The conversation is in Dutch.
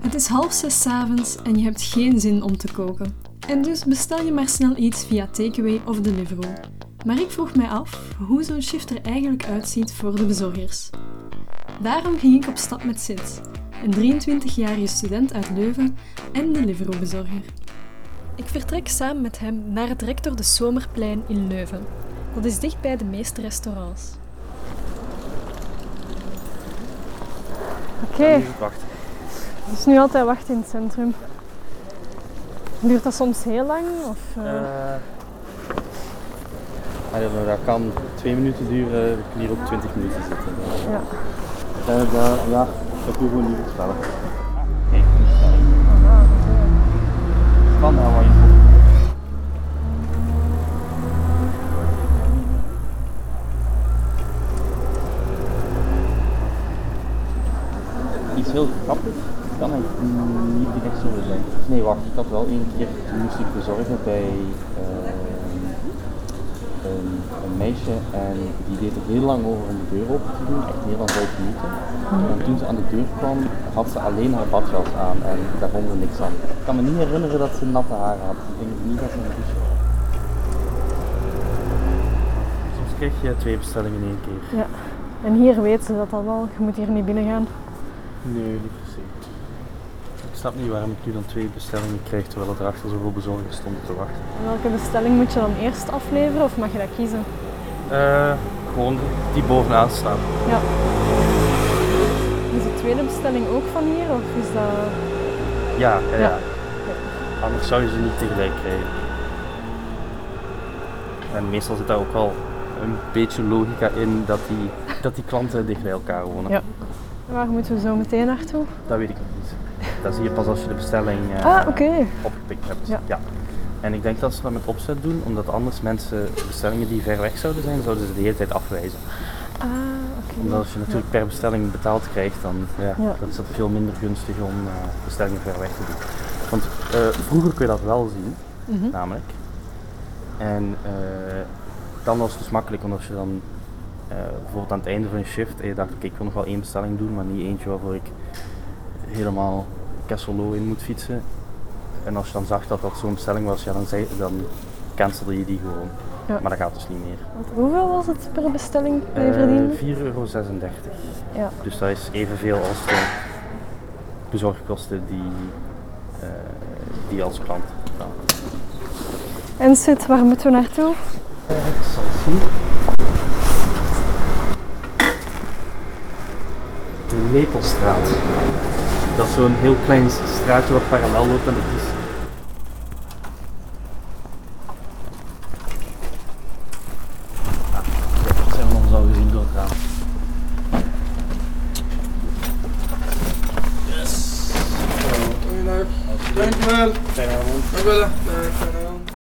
Het is 5:30 'avonds en je hebt geen zin om te koken. En dus bestel je maar snel iets via Takeaway of Deliveroo. Maar ik vroeg mij af hoe zo'n shift er eigenlijk uitziet voor de bezorgers. Daarom ging ik op stap met Sid, een 23-jarige student uit Leuven en Deliveroo-bezorger. Ik vertrek samen met hem naar het Rector de Zomerplein in Leuven. Dat is dicht bij de meeste restaurants. Oké. Het is nu altijd wachten in het centrum. Duurt dat soms heel lang? Of, Dat kan 2 minuten duren, we kunnen hier ook 20 minuten zitten. Ja. Dat doe gewoon niet bestellen. Kijk, niet bestellen. Aha, oké. Van Hawaii. Iets heel grappig, kan eigenlijk niet direct zo zijn. Nee, wacht, ik had wel één keer, toen moest ik bezorgen bij een meisje en die deed er heel lang over om de deur open te doen, echt meer dan 5 minuten. En toen ze aan de deur kwam, had ze alleen haar badjas aan en daar vond ze niks aan. Ik kan me niet herinneren dat ze natte haren had. Ik denk niet dat ze een douche had. Soms krijg je 2 bestellingen in 1 keer. Ja. En hier weten ze dat al wel. Je moet hier niet binnen gaan. Nee, niet per se. Ik snap niet waarom ik nu dan 2 bestellingen krijg terwijl er achter zoveel bezorgers stonden te wachten. En welke bestelling moet je dan eerst afleveren of mag je dat kiezen? Gewoon die bovenaan staan. Ja. Is de tweede bestelling ook van hier of is dat... Ja. Ja. Anders zou je ze niet tegelijk krijgen. En meestal zit daar ook al een beetje logica in dat die klanten dicht bij elkaar wonen. Ja. Waar moeten we zo meteen naartoe? Dat weet ik nog niet. Dat zie je pas als je de bestelling opgepikt hebt. Ja. En ik denk dat ze dat met opzet doen, omdat anders mensen bestellingen die ver weg zouden zijn, zouden ze de hele tijd afwijzen. Omdat als je natuurlijk per bestelling betaald krijgt, dan dan is dat veel minder gunstig om bestellingen ver weg te doen. Want vroeger kun je dat wel zien, namelijk. En dan was het dus makkelijk, want als je dan bijvoorbeeld aan het einde van je shift en je dacht, oké, ik wil nog wel 1 bestelling doen, maar niet eentje waarvoor ik helemaal Kesselo in moet fietsen. En als je dan zag dat dat zo'n bestelling was, dan cancelde je die gewoon. Ja. Maar dat gaat dus niet meer. Want hoeveel was het per bestelling dat je verdiende? €4,36. Ja. Dus dat is evenveel als de bezorgkosten die als klant betalen. En Sid, waar moeten we naartoe? Ik zal het zien. De Lepelstraat. Dat is zo'n heel klein straatje wat parallel loopt aan de Dies. Dat zijn we ons al gezien door het raam. Yes. Goeiedag. Dankjewel. Fijne avond. Dankjewel.